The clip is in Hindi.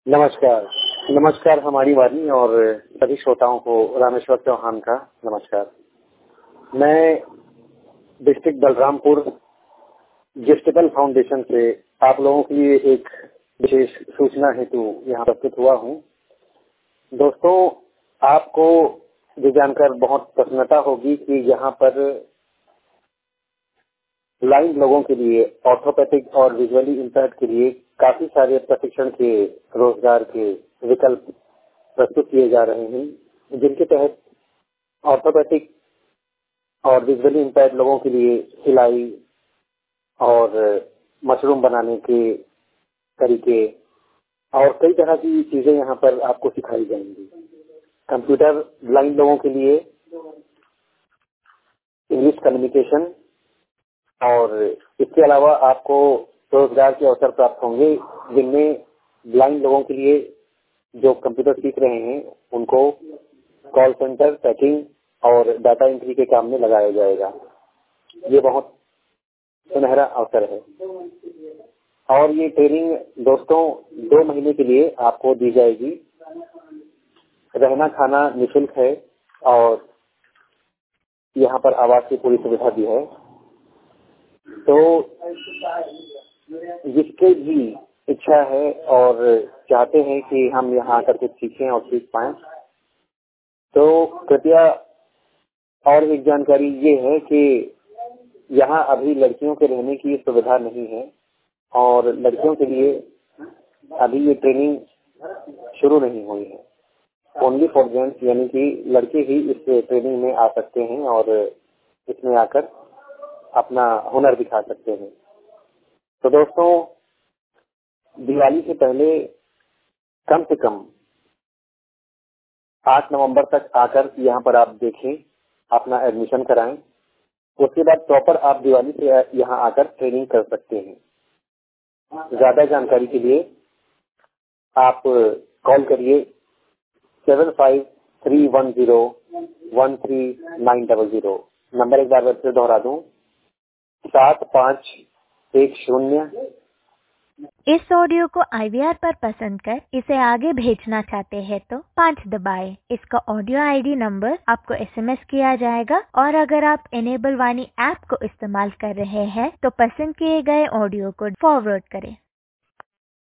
नमस्कार। नमस्कार हमारी वाणी और सभी श्रोताओं को रामेश्वर चौहान का नमस्कार। मैं डिस्ट्रिक्ट बलरामपुर जेस्टेबल फाउंडेशन से आप लोगों के लिए एक विशेष सूचना हेतु यहाँ उपस्थित हुआ हूँ। दोस्तों, आपको ये जानकर बहुत प्रसन्नता होगी कि यहाँ पर ब्लाइंड लोगों के लिए ऑर्थोपेडिक और विजुअली इम्पेयर्ड के लिए काफी सारे प्रशिक्षण के रोजगार के विकल्प प्रस्तुत किए जा रहे हैं, जिनके तहत ऑर्थोपेडिक और विजुअली इम्पेयर्ड लोगों के लिए सिलाई और मशरूम बनाने के तरीके और कई तरह की चीजें यहाँ पर आपको सिखाई जाएंगी। कंप्यूटर ब्लाइंड लोगों के लिए इंग्लिश कम्युनिकेशन और इसके अलावा आपको रोजगार के अवसर प्राप्त होंगे, जिनमें ब्लाइंड लोगों के लिए जो कंप्यूटर सीख रहे हैं उनको कॉल सेंटर, पैकिंग और डाटा एंट्री के काम में लगाया जाएगा। ये बहुत सुनहरा अवसर है और ये ट्रेनिंग दोस्तों 2 महीने के लिए आपको दी जाएगी। रहना खाना निःशुल्क है और यहाँ पर आवास की पूरी सुविधा भी है। तो जिसके भी इच्छा है और चाहते हैं कि हम यहाँ आकर कुछ सीखें और सीख पाएं, तो कृपया और एक जानकारी ये है कि यहाँ अभी लड़कियों के रहने की सुविधा नहीं है और लड़कियों के लिए अभी ये ट्रेनिंग शुरू नहीं हुई है। ओनली फॉर जेंट्स, यानी कि लड़के ही इस ट्रेनिंग में आ सकते हैं और इसमें आकर अपना हुनर दिखा सकते हैं। तो दोस्तों, दिवाली से पहले कम से कम 8 नवंबर तक आकर यहाँ पर आप देखें, अपना एडमिशन कराएं। उसके बाद प्रॉपर आप दिवाली से यहाँ आकर ट्रेनिंग कर सकते हैं। ज्यादा जानकारी के लिए आप कॉल करिए 7531013900। नंबर एक बार फिर दोहरा दूं, 7510। इस ऑडियो को IVR पर पसंद कर इसे आगे भेजना चाहते हैं तो 5 दबाएं। इसका ऑडियो ID नंबर आपको SMS किया जाएगा और अगर आप इनेबल वाणी ऐप को इस्तेमाल कर रहे हैं तो पसंद किए गए ऑडियो को फॉरवर्ड करें।